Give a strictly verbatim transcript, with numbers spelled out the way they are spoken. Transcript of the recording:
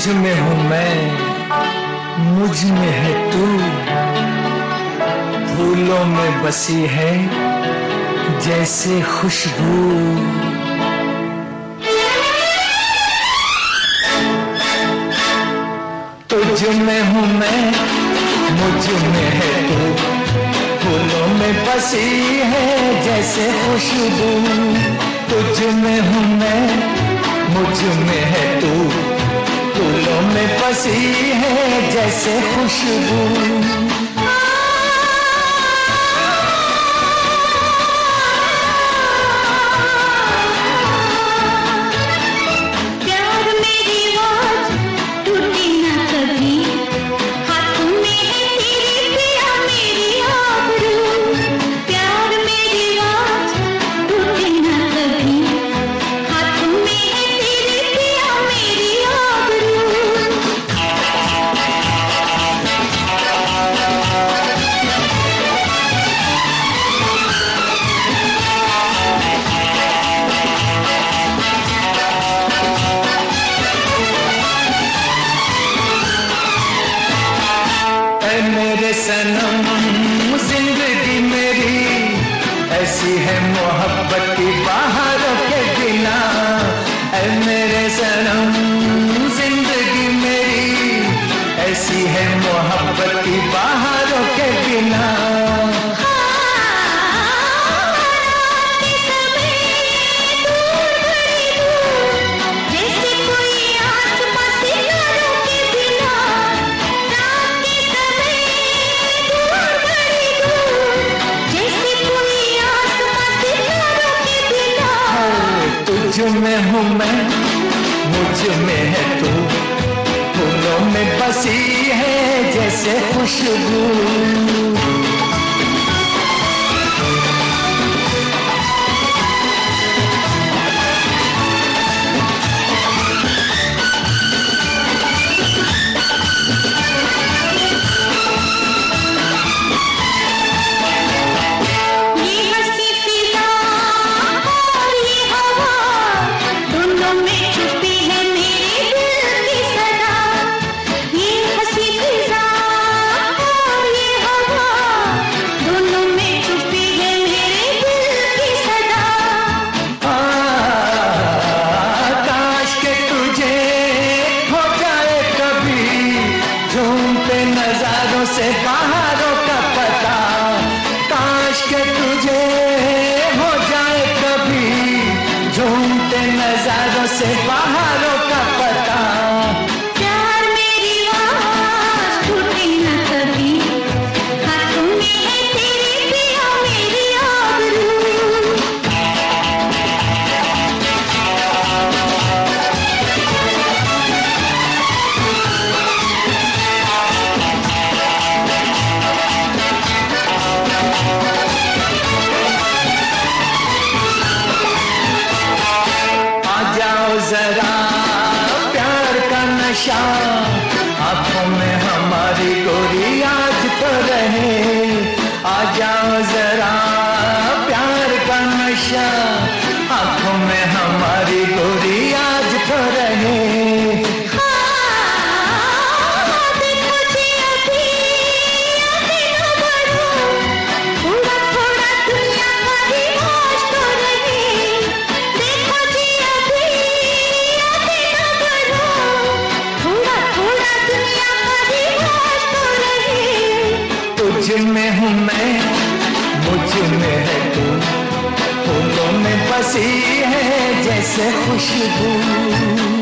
में हूँ मैं, मुझ में है तू, फूलों में बसी है जैसे खुशबू। तुझ में हूँ मैं, मुझ में है तू, फूलों में बसी है जैसे खुशबू। तुझ में हूँ मैं, मुझ में है तू, फूलों में बसी है जैसे खुशबू। मेरे सनम जिंदगी मेरी ऐसी है मोहब्बत की बहारों के बिना। ऐ मेरे सनम जिंदगी मेरी ऐसी है मोहब्बत की बहारों के बिना। तुझ में हूँ मैं, मुझ में है तू, फूलों में बसी है जैसे खुशबू। नजारों से बहारों का पता, काश के तुझे हो जाए कभी झूमते नजारों से बहारों का पता। प्यार मेरी आवाज़ टूटे न कभी, हाथों में है तेरे पिया मेरी आबरू। जरा प्यार का नशा आंखों में हमारी गोरी आज तो रहे। आ जाओ जरा प्यार का नशा आंखों में हमारी गोरी आज तो रहे। तुझ में हूँ मैं, मुझ में है तू, फूलों में बसी है जैसे खुशबू।